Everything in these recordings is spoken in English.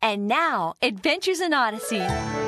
And now, Adventures in Odyssey.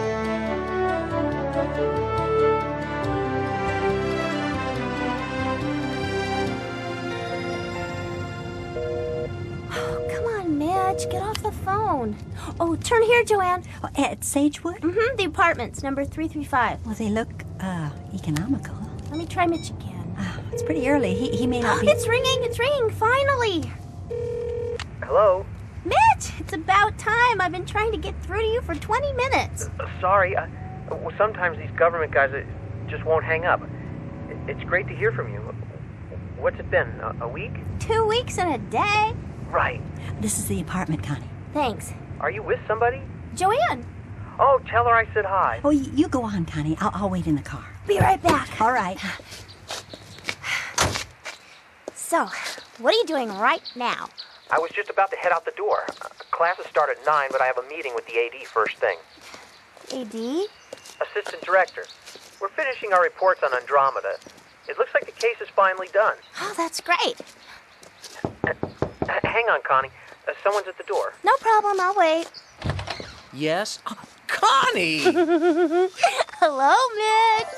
Mitch, get off the phone. Oh, turn here, Joanne. Oh, at Sagewood? Mm-hmm, the apartments, number 335. Well, they look, economical. Let me try Mitch again. It's pretty early. He may not be... It's ringing, finally. Hello? Mitch, it's about time. I've been trying to get through to you for 20 minutes. Sorry. Well, sometimes these government guys just won't hang up. It's great to hear from you. What's it been, a week? 2 weeks and a day. Right. This is the apartment, Connie. Thanks. Are you with somebody? Joanne. Oh, tell her I said hi. Oh, you go on, Connie. I'll wait in the car. Be right back. All right. So, what are you doing right now? I was just about to head out the door. Classes start at 9, but I have a meeting with the AD first thing. AD? Assistant Director. We're finishing our reports on Andromeda. It looks like the case is finally done. Oh, that's great. Hang on, Connie. Someone's at the door. No problem, I'll wait. Yes? Connie! Hello, Mitch.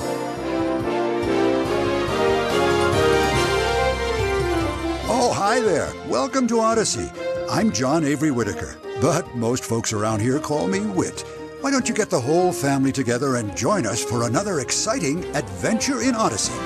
Oh, hi there. Welcome to Odyssey. I'm John Avery Whitaker, but most folks around here call me Whit. Why don't you get the whole family together and join us for another exciting adventure in Odyssey?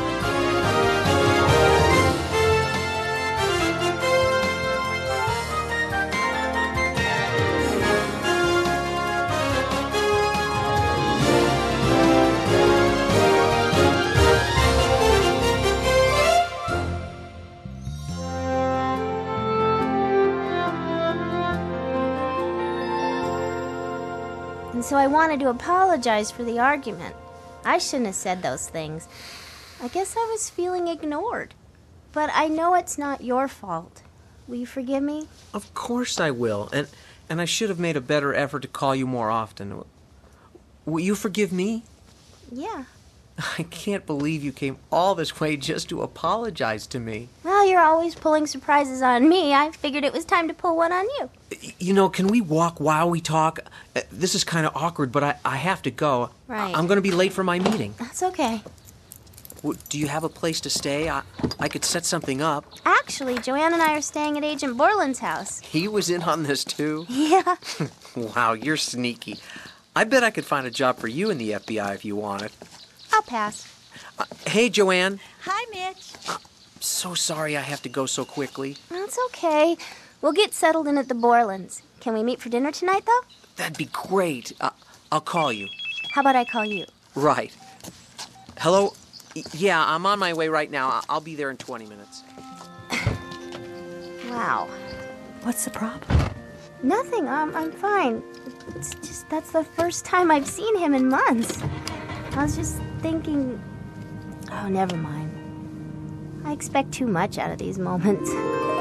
And so I wanted to apologize for the argument. I shouldn't have said those things. I guess I was feeling ignored. But I know it's not your fault. Will you forgive me? Of course I will. And I should have made a better effort to call you more often. Will you forgive me? Yeah. I can't believe you came all this way just to apologize to me. Well, you're always pulling surprises on me. I figured it was time to pull one on you. You know, can we walk while we talk? This is kind of awkward, but I have to go. Right. I'm going to be late for my meeting. That's okay. Do you have a place to stay? I could set something up. Actually, Joanne and I are staying at Agent Borland's house. He was in on this, too? Yeah. Wow, you're sneaky. I bet I could find a job for you in the FBI if you want it. I'll pass. Hey, Joanne. Hi, Mitch. So sorry I have to go so quickly. That's okay. We'll get settled in at the Borlands. Can we meet for dinner tonight, though? That'd be great. I'll call you. How about I call you? Right. Hello? Yeah, I'm on my way right now. I'll be there in 20 minutes. Wow. What's the problem? Nothing. I'm fine. It's just that's the first time I've seen him in months. I was just thinking... Oh, never mind. I expect too much out of these moments.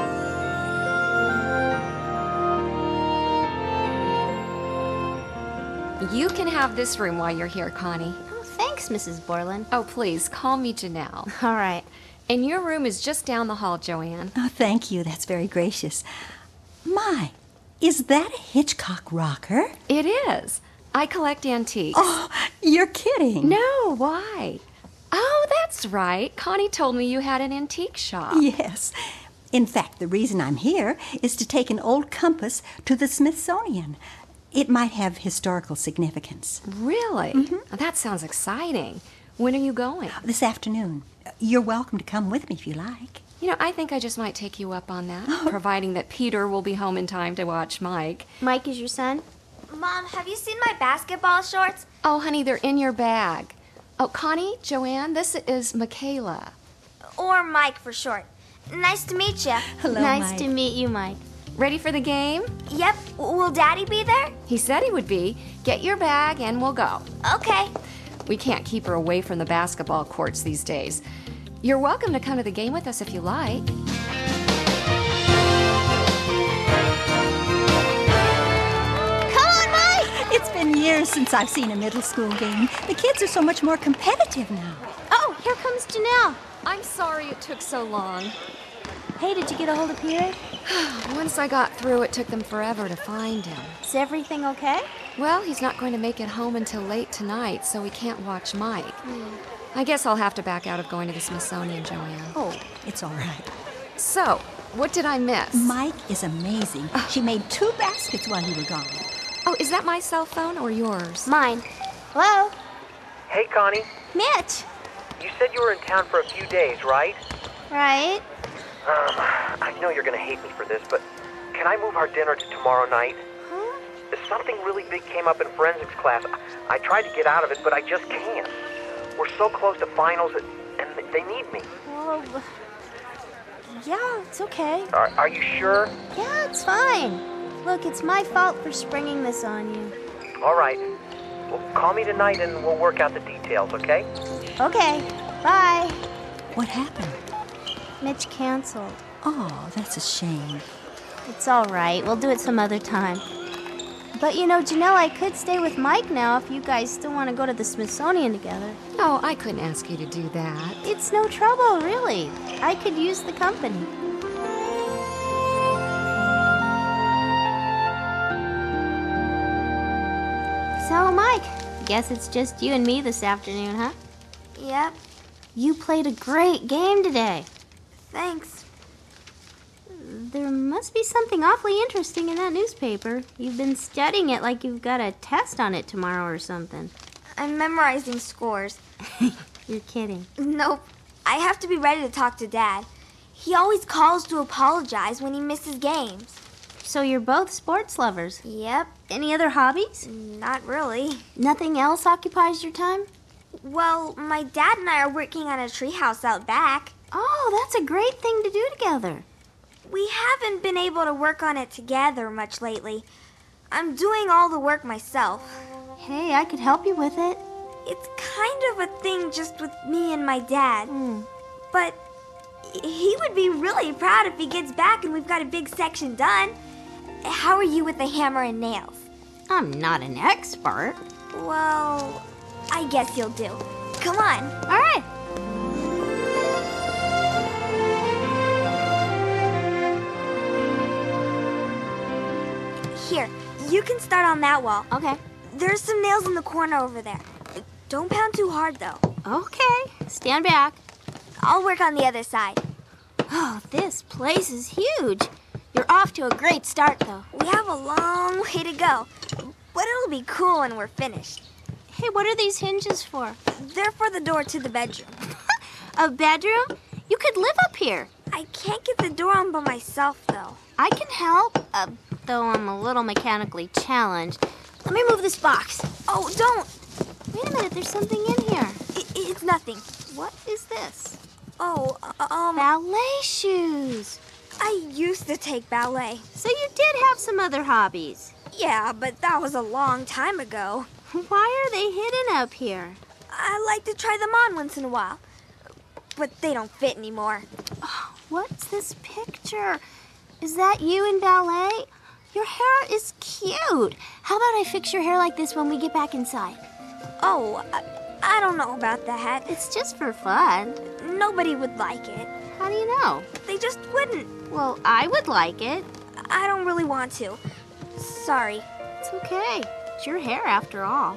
You can have this room while you're here, Connie. Oh, thanks, Mrs. Borland. Oh, please, call me Janelle. All right. And your room is just down the hall, Joanne. Oh, thank you. That's very gracious. My, is that a Hitchcock rocker? It is. I collect antiques. Oh, you're kidding. No, why? Oh, that's right. Connie told me you had an antique shop. Yes. In fact, the reason I'm here is to take an old compass to the Smithsonian. It might have historical significance. Really? Mm-hmm. That sounds exciting. When are you going? This afternoon. You're welcome to come with me if you like. You know, I think I just might take you up on that, providing that Peter will be home in time to watch Mike. Mike is your son? Mom, have you seen my basketball shorts? Oh, honey, they're in your bag. Oh, Connie, Joanne, this is Michaela. Or Mike for short. Nice to meet you. Hello, Nice Mike. to meet you, Mike. Ready for the game? Yep. Will Daddy be there? He said he would be. Get your bag and we'll go. Okay. We can't keep her away from the basketball courts these days. You're welcome to come to the game with us if you like. Come on, Mike! It's been years since I've seen a middle school game. The kids are so much more competitive now. Oh, here comes Janelle. I'm sorry it took so long. Hey, did you get a hold of Pierre? Once I got through, it took them forever to find him. Is everything okay? Well, he's not going to make it home until late tonight, so we can't watch Mike. I guess I'll have to back out of going to the Smithsonian, Joanne. Oh, it's all right. So, what did I miss? Mike is amazing. She made 2 baskets while you were gone. Oh, is that my cell phone or yours? Mine. Hello? Hey, Connie. Mitch. You said you were in town for a few days, right? Right? I know you're gonna hate me for this, but can I move our dinner to tomorrow night? Huh? Something really big came up in forensics class. I tried to get out of it, but I just can't. We're so close to finals, and they need me. Well, yeah, it's okay. Are you sure? Yeah, it's fine. Look, it's my fault for springing this on you. All right. Well, call me tonight and we'll work out the details, okay? Okay, bye. What happened? Mitch canceled. Oh, that's a shame. It's all right. We'll do it some other time. But you know, Janelle, I could stay with Mike now if you guys still want to go to the Smithsonian together. Oh, I couldn't ask you to do that. It's no trouble, really. I could use the company. So, Mike, guess it's just you and me this afternoon, huh? Yep, You played a great game today. thanks. There must be something awfully interesting in that newspaper. You've been studying it like you've got a test on it tomorrow or something. I'm memorizing scores. You're kidding. Nope. I have to be ready to talk to Dad. He always calls to apologize when he misses games. So you're both sports lovers. Yep, Any other hobbies? not really. Nothing else occupies your time? Well, my dad and I are working on a treehouse out back. Oh, that's a great thing to do together. We haven't been able to work on it together much lately. I'm doing all the work myself. Hey, I could help you with it. It's kind of a thing just with me and my dad. But he would be really proud if he gets back and we've got a big section done. How are you with the hammer and nails? I'm not an expert. Well, I guess you'll do. Come on. All right. Here, you can start on that wall. Okay. There's some nails in the corner over there. Don't pound too hard, though. Okay. Stand back. I'll work on the other side. Oh, this place is huge. You're off to a great start, though. We have a long way to go, but it'll be cool when we're finished. Hey, what are these hinges for? They're for the door to the bedroom. A bedroom? You could live up here. I can't get the door on by myself, though. I can help, though I'm a little mechanically challenged. Let me move this box. Oh, don't! Wait a minute, there's something in here. It's nothing. What is this? Oh, Ballet shoes. I used to take ballet. So you did have some other hobbies. Yeah, but that was a long time ago. Why are they hidden up here? I like to try them on once in a while, but they don't fit anymore. Oh, what's this picture? Is that you in ballet? Your hair is cute. How about I fix your hair like this when we get back inside? Oh, I don't know about that. It's just for fun. Nobody would like it. How do you know? They just wouldn't. Well, I would like it. I don't really want to. Sorry. It's okay. It's your hair after all.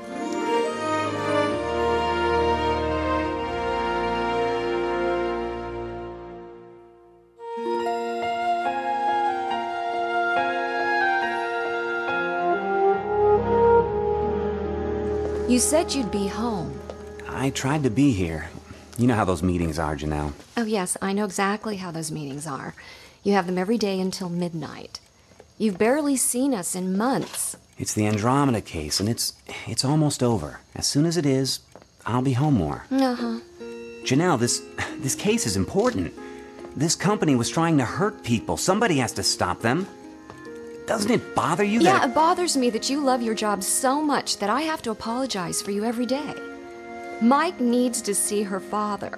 You said you'd be home. I tried to be here. You know how those meetings are, Janelle. Oh, yes, I know exactly how those meetings are. You have them every day until midnight. You've barely seen us in months. It's the Andromeda case, and it's almost over. As soon as it is, I'll be home more. Uh-huh. Janelle, this case is important. This company was trying to hurt people. Somebody has to stop them. Doesn't it bother you Yeah, that... it bothers me that you love your job so much that I have to apologize for you every day. Mike needs to see her father.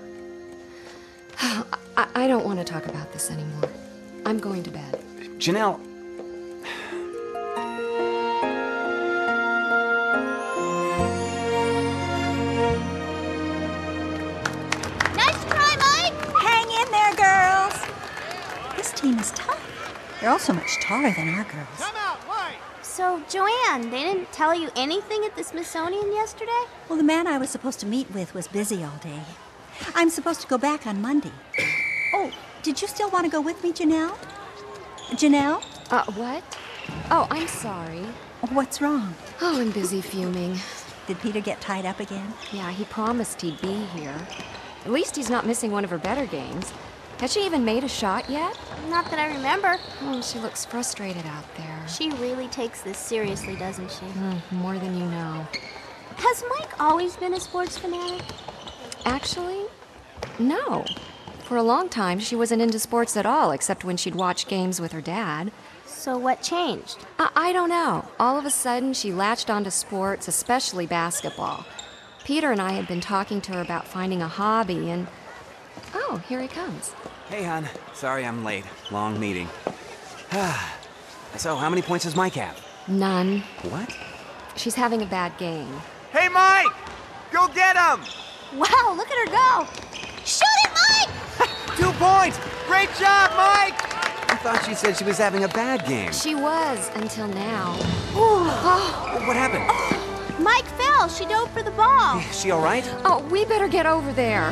I don't want to talk about this anymore. I'm going to bed. Janelle... Nice try, Mike! Hang in there, girls. They're all so much taller than our girls. So, Joanne, they didn't tell you anything at the Smithsonian yesterday? Well, the man I was supposed to meet with was busy all day. I'm supposed to go back on Monday. Oh, did you still want to go with me, Janelle? Janelle? What? Oh, I'm sorry. What's wrong? Oh, I'm busy fuming. Did Peter get tied up again? Yeah, he promised he'd be here. At least he's not missing one of her better games. Has she even made a shot yet? Not that I remember. Oh, she looks frustrated out there. She really takes this seriously, doesn't she? More than you know. Has Mike always been a sports fanatic? Actually, no. For a long time, she wasn't into sports at all, except when she'd watch games with her dad. So what changed? I don't know. All of a sudden, she latched onto sports, especially basketball. Peter and I had been talking to her about finding a hobby, and... Oh, here he comes. Hey, hon. Sorry I'm late. Long meeting. So, how many points does Mike have? None. What? She's having a bad game. Hey, Mike! Go get him! Wow, look at her go! Shoot it, Mike! 2 points! Great job, Mike! I thought she said she was having a bad game. She was, until now. What happened? Mike fell. She dove for the ball. Is she all right? Oh, we better get over there.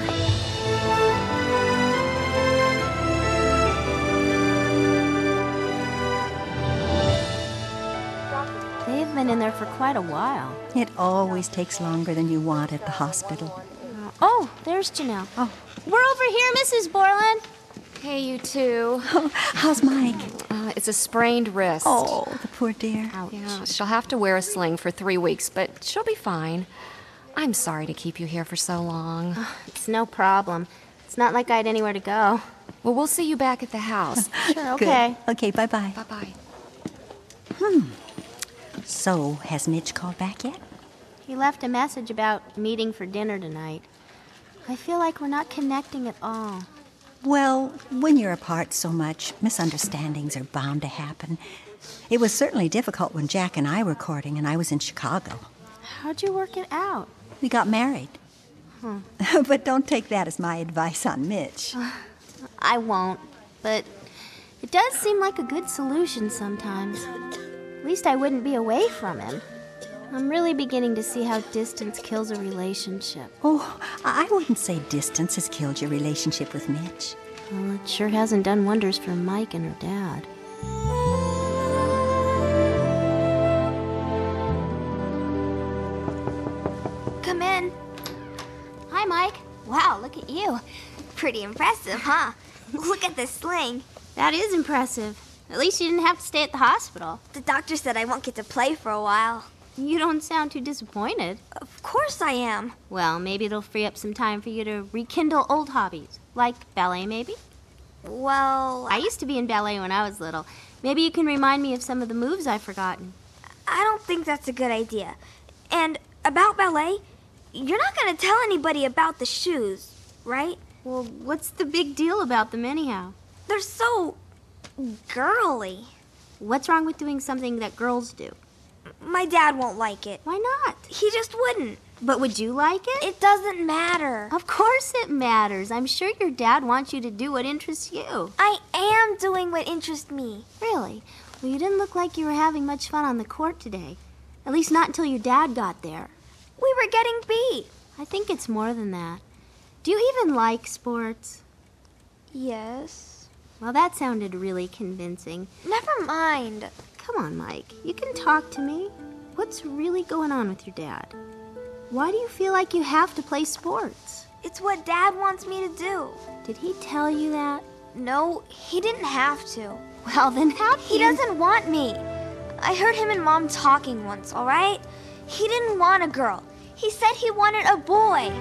They've been in there for quite a while. It always takes longer than you want at the hospital. Oh, there's Janelle. Oh, we're over here, Mrs. Borland. Hey, you two. How's Mike? It's a sprained wrist. Oh, the poor dear. Ouch. Yeah, she'll have to wear a sling for 3 weeks, but she'll be fine. I'm sorry to keep you here for so long. It's no problem. It's not like I had anywhere to go. Well, we'll see you back at the house. Sure, okay. Good. Okay, bye-bye. Bye-bye. So, has Mitch called back yet? He left a message about meeting for dinner tonight. I feel like we're not connecting at all. Well, when you're apart so much, misunderstandings are bound to happen. It was certainly difficult when Jack and I were courting and I was in Chicago. How'd you work it out? We got married. But don't take that as my advice on Mitch. I won't, but it does seem like a good solution sometimes. At least I wouldn't be away from him. I'm really beginning to see how distance kills a relationship. Oh, I wouldn't say distance has killed your relationship with Mitch. Well, it sure hasn't done wonders for Mike and her dad. Come in. Hi, Mike. Wow, look at you. Pretty impressive, huh? Look at this sling. That is impressive. At least you didn't have to stay at the hospital. The doctor said I won't get to play for a while. You don't sound too disappointed. Of course I am. Well, maybe it'll free up some time for you to rekindle old hobbies. Like ballet, maybe? Well, I used to be in ballet when I was little. Maybe you can remind me of some of the moves I've forgotten. I don't think that's a good idea. And about ballet, you're not going to tell anybody about the shoes, right? Well, what's the big deal about them anyhow? They're so girly. What's wrong with doing something that girls do? My dad won't like it. Why not? He just wouldn't. But would you like it? It doesn't matter. Of course it matters. I'm sure your dad wants you to do what interests you. I am doing what interests me. Really? Well, you didn't look like you were having much fun on the court today. At least not until your dad got there. We were getting beat. I think it's more than that. Do you even like sports? Yes. Well, that sounded really convincing. Never mind. Come on, Mike. You can talk to me. What's really going on with your dad? Why do you feel like you have to play sports? It's what Dad wants me to do. Did he tell you that? No, he didn't have to. Well, then how He doesn't want me. I heard him and Mom talking once, all right? He didn't want a girl. He said he wanted a boy.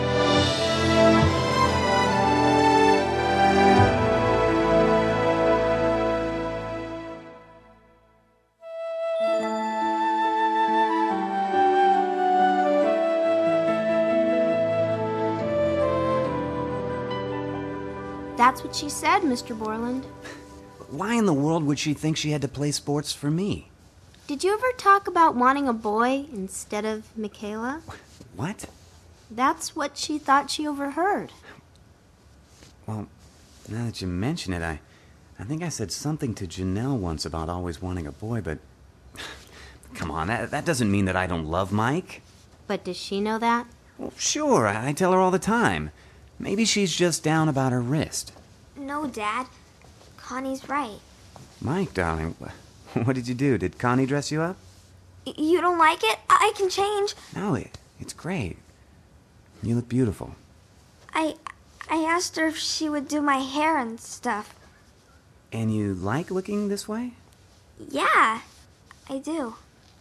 That's what she said, Mr. Borland. Why in the world would she think she had to play sports for me? Did you ever talk about wanting a boy instead of Michaela? What? That's what she thought she overheard. Well, now that you mention it, I think I said something to Janelle once about always wanting a boy, but... Come on, that doesn't mean that I don't love Mike. But does she know that? Well, sure, I tell her all the time. Maybe she's just down about her wrist. No, Dad. Connie's right. Mike, darling, what did you do? Did Connie dress you up? You don't like it? I can change. No, it's great. You look beautiful. I asked her if she would do my hair and stuff. And you like looking this way? Yeah, I do.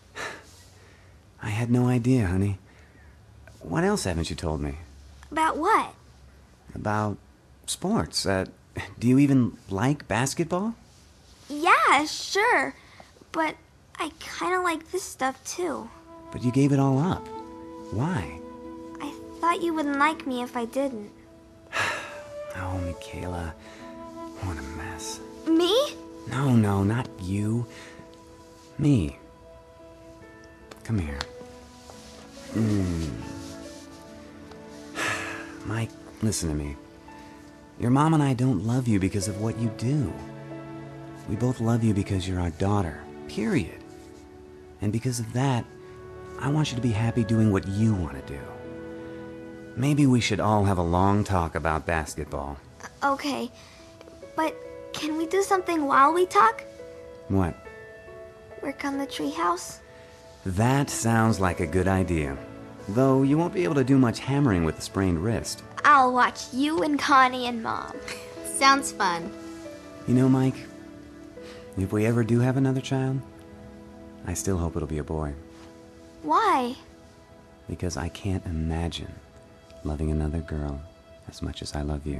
I had no idea, honey. What else haven't you told me? About what? About sports. Do you even like basketball? Yeah, sure. But I kind of like this stuff too. But you gave it all up. Why? I thought you wouldn't like me if I didn't. Oh, Michaela. What a mess. Me? No, not you. Me. Come here. Mike, listen to me. Your mom and I don't love you because of what you do. We both love you because you're our daughter, period. And because of that, I want you to be happy doing what you want to do. Maybe we should all have a long talk about basketball. Okay, but can we do something while we talk? What? Work on the treehouse? That sounds like a good idea. Though you won't be able to do much hammering with a sprained wrist. I'll watch you and Connie and Mom. Sounds fun. You know, Mike, if we ever do have another child, I still hope it'll be a boy. Why? Because I can't imagine loving another girl as much as I love you.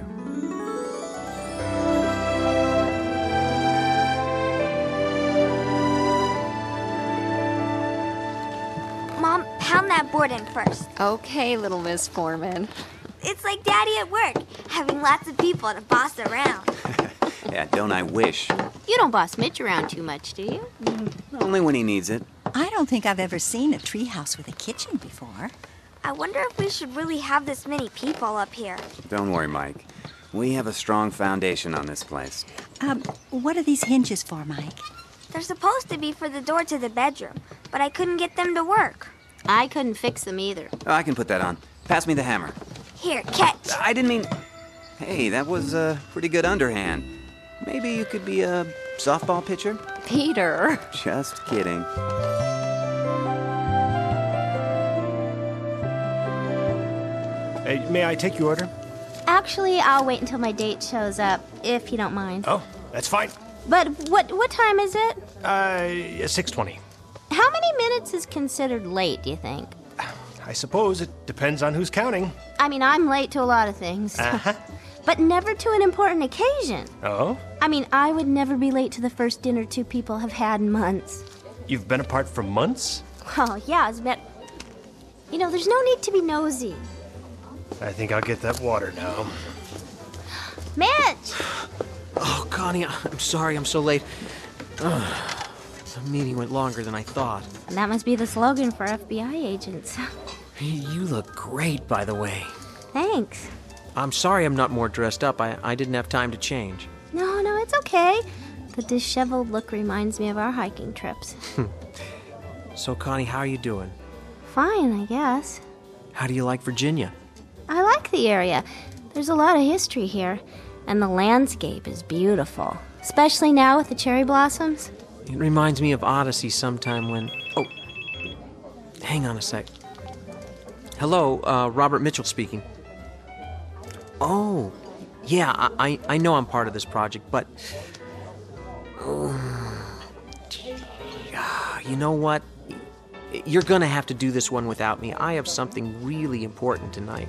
Mom, pound that board in first. Okay, little Miss Foreman. It's like Daddy at work, having lots of people to boss around. Yeah, don't I wish? You don't boss Mitch around too much, do you? Only when he needs it. I don't think I've ever seen a treehouse with a kitchen before. I wonder if we should really have this many people up here. Don't worry, Mike. We have a strong foundation on this place. What are these hinges for, Mike? They're supposed to be for the door to the bedroom, but I couldn't get them to work. I couldn't fix them either. Oh, I can put that on. Pass me the hammer. Here, catch. I didn't mean... Hey, that was a pretty good underhand. Maybe you could be a softball pitcher? Peter. Just kidding. Hey, may I take your order? Actually, I'll wait until my date shows up, if you don't mind. Oh, that's fine. But what time is it? 6:20. How many minutes is considered late, do you think? I suppose it depends on who's counting. I mean, I'm late to a lot of things. Uh-huh. But never to an important occasion. Oh? I mean, I would never be late to the first dinner two people have had in months. You've been apart for months? Well, yeah, it's been... You know, there's no need to be nosy. I think I'll get that water now. Mitch! Oh, Connie, I'm sorry I'm so late. The meeting went longer than I thought. That must be the slogan for FBI agents. You look great, by the way. Thanks. I'm sorry I'm not more dressed up. I didn't have time to change. No, it's okay. The disheveled look reminds me of our hiking trips. So, Connie, how are you doing? Fine, I guess. How do you like Virginia? I like the area. There's a lot of history here. And the landscape is beautiful. Especially now with the cherry blossoms. It reminds me of Odyssey sometime when... Oh, hang on a sec. Hello, Robert Mitchell speaking. Oh, yeah, I know I'm part of this project, but... You know what? You're gonna have to do this one without me. I have something really important tonight.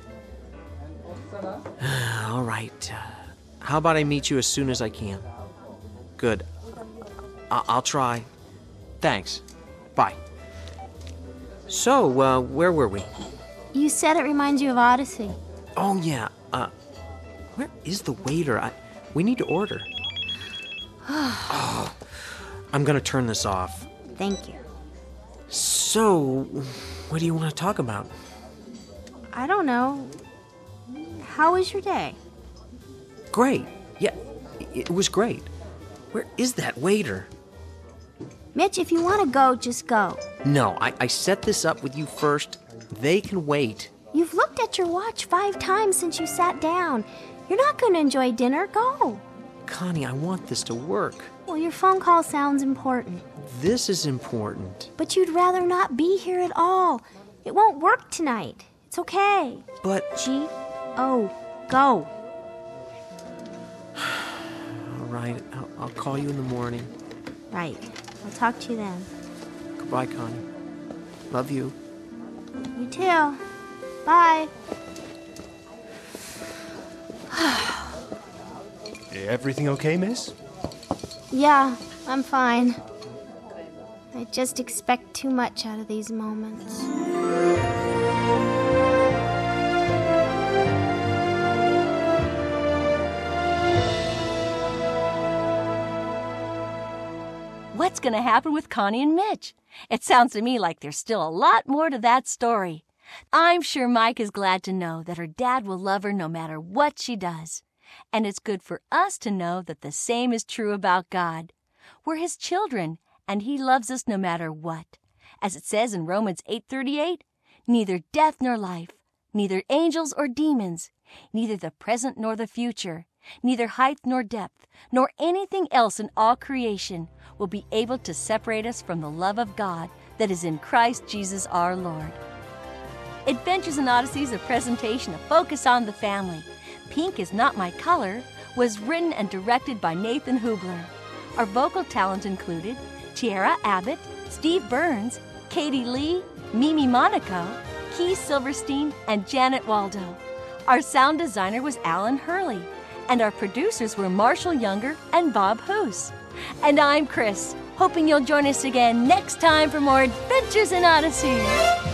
All right. How about I meet you as soon as I can? Good. I'll try. Thanks. Bye. So, where were we? You said it reminds you of Odyssey. Oh, yeah. Where is the waiter? We need to order. Oh, I'm gonna turn this off. Thank you. So, what do you want to talk about? I don't know. How was your day? Great. Yeah, It was great. Where is that waiter? Mitch, if you want to go, just go. No, I set this up with you first. They can wait. You've looked at your watch 5 times since you sat down. You're not going to enjoy dinner. Go. Connie, I want this to work. Well, your phone call sounds important. This is important. But you'd rather not be here at all. It won't work tonight. It's okay. But... G-O. Go. All right, I'll call you in the morning. Right. I'll talk to you then. Goodbye, Connie. Love you. You too. Bye. Everything okay, miss? Yeah, I'm fine. I just expect too much out of these moments. What's going to happen with Connie and Mitch? It sounds to me like there's still a lot more to that story. I'm sure Mike is glad to know that her dad will love her no matter what she does. And it's good for us to know that the same is true about God. We're His children, and He loves us no matter what. As it says in Romans 8:38, neither death nor life, neither angels or demons, neither the present nor the future, neither height nor depth, nor anything else in all creation will be able to separate us from the love of God that is in Christ Jesus our Lord. Adventures in Odyssey is a presentation of Focus on the Family. Pink is Not My Color was written and directed by Nathan Hubler. Our vocal talent included Tiara Abbott, Steve Burns, Katie Lee, Mimi Monaco, Keith Silverstein, and Janet Waldo. Our sound designer was Alan Hurley, and our producers were Marshall Younger and Bob Hoos. And I'm Chris, hoping you'll join us again next time for more Adventures in Odyssey.